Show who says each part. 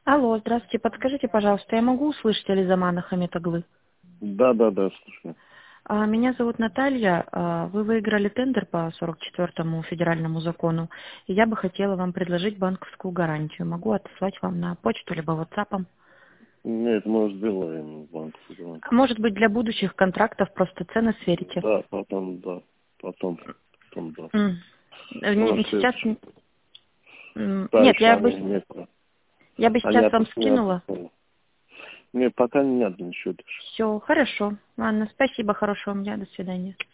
Speaker 1: Алло, здравствуйте. Подскажите, пожалуйста, я могу услышать Ализамана Хамитоглы?
Speaker 2: Да, слушаю.
Speaker 1: Меня зовут Наталья. Вы выиграли тендер по 44-му федеральному закону, и я бы хотела вам предложить банковскую гарантию. Могу отослать вам на почту либо WhatsApp.
Speaker 2: Нет, мы уже сделаем банк.
Speaker 1: Может быть, для будущих контрактов просто цены сверите.
Speaker 2: Да, потом, да.
Speaker 1: М.
Speaker 2: У нас
Speaker 1: Сейчас...
Speaker 2: да,
Speaker 1: Нет,
Speaker 2: еще они нет.
Speaker 1: я бы
Speaker 2: Они
Speaker 1: сейчас вам
Speaker 2: не
Speaker 1: скинула.
Speaker 2: отпускали. Нет, пока не надо ничего.
Speaker 1: Все, хорошо. Ладно, спасибо, хорошего вам дня, до свидания.